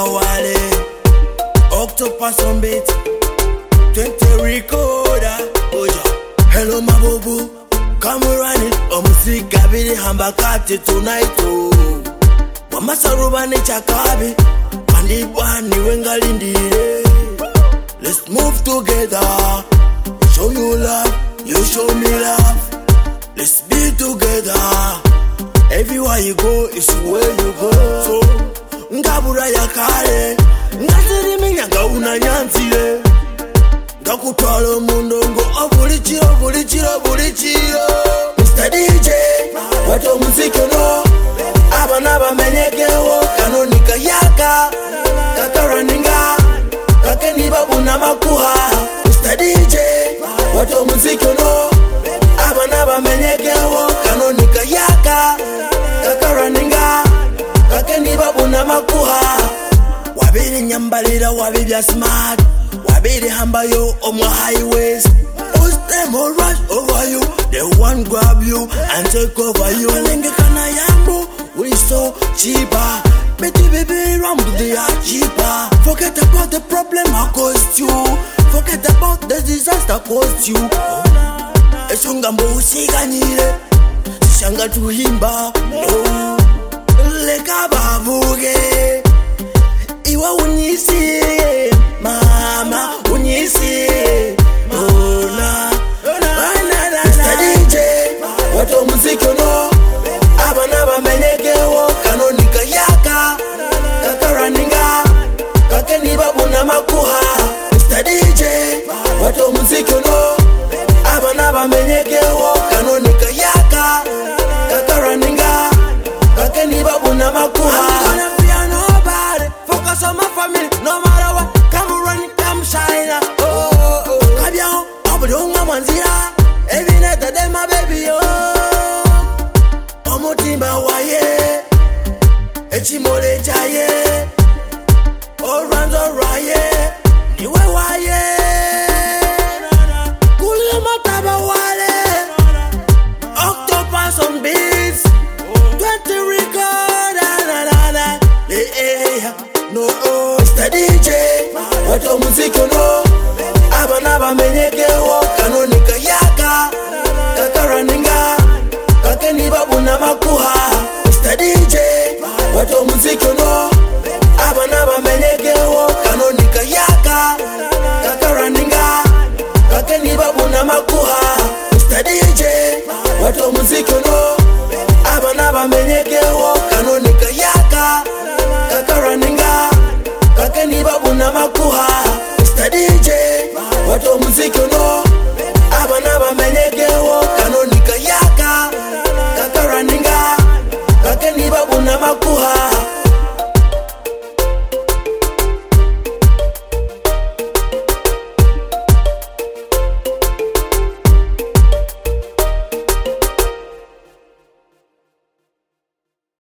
wale Octopus on beat 20 recorder Oja hello mabubu come run it omusika bili hamba kati tonight Wamasaruba ni chakabi Pandibwa ni wengalindire Let's move together Show you love, you show me love Let's be together Everywhere you go, it's where you go So, ngabura ya kare Ngazirimi nyanga unanyanzire Ngakutwalo mundongo Bulichiro, bulichiro, bulichiro Mr. DJ, wato muziki no Abana bamenyekewo Kanonika yaka Kakaraninga Kakeni babu na makuha Mr. DJ, wato muziki no Abana bamenyekewo Kanonika yaka Kakaraninga Kakeni babu na makuha Wabiri nyambalira wabibya smart Wabiri hambayo omwa highways Push them all rush over you They want grab you and take over you Kalenge kana yambo we so cheaper Betty baby ram they are cheaper Forget about the problem I caused you Forget about the disaster caused you Esungambo usiganyire Shanga tuhimba no Leka babuge Iwa unyisi Mama unyisi Ona Mr. DJ Wato muziki no Abana bamenyekewo Kanonika yaka Kakaraninga Kakeni babu na makuha Mr. DJ Wato muziki no Abana bamenyekewo Kanonika yaka Kakaraninga Kakeni babu na makuha I'm gonna fear nobody Focus on my family No matter what Come run, come shine Oh, oh, oh Kabiao Abudunga manzira Every night I tell my baby Oh Omutimba waye Echimole chaye All runs all raye Niwe waye Kulia mataba wale Octopus on beats 20 record No Mr. DJ Wato muziki no Abana bamenyekewo Kanonika yaka Kakaraninga Kakeni babu na makuha Mr. DJ Wato muziki no Abana bamenyekewo Kanonika yaka Kakaraninga Kakeni babu na makuha Mr. DJ Wato muziki no Abana bamenyekewo Kanonika yaka Kakaraninga Kakeni babu na makuha Mr. DJ Wato muziki no Abana bamenyekewo Kanonika yaka Kakaraninga Kakeni babu na makuha